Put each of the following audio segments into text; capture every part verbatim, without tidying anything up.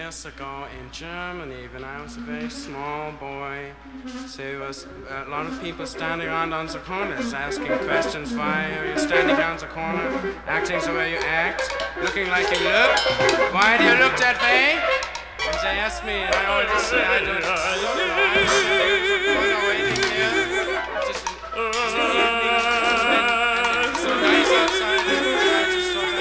years ago in Germany when I was a very small boy. So there was a lot of people standing around on the corners asking questions. Why are you standing on the corner, acting the way you act, looking like you look? Why do you look that way? And they asked me, and I always say I don't know. I'm waiting here. Just, just an evening, and it's so nice outside. And I just thought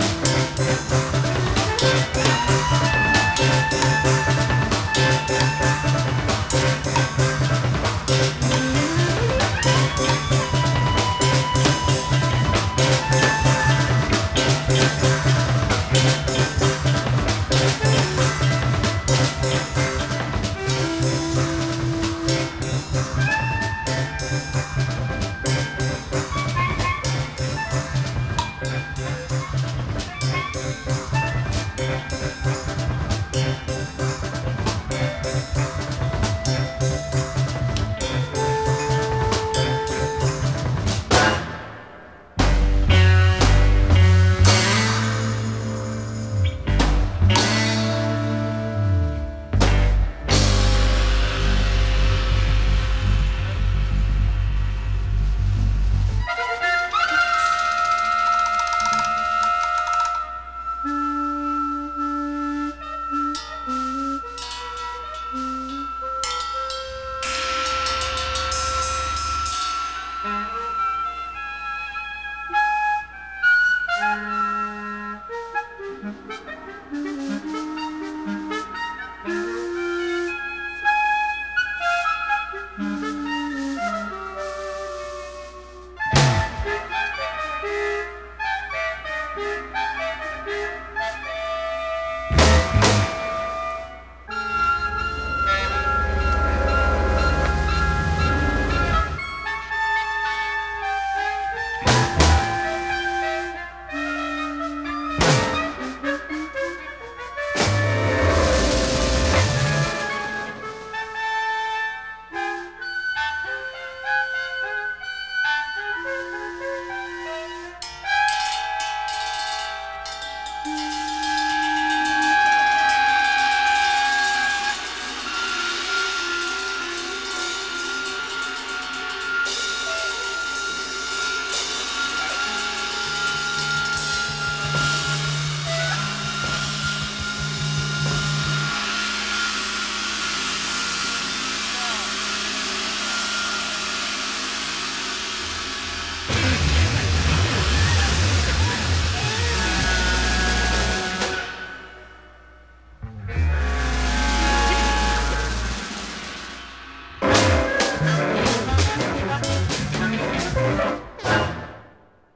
Thank you.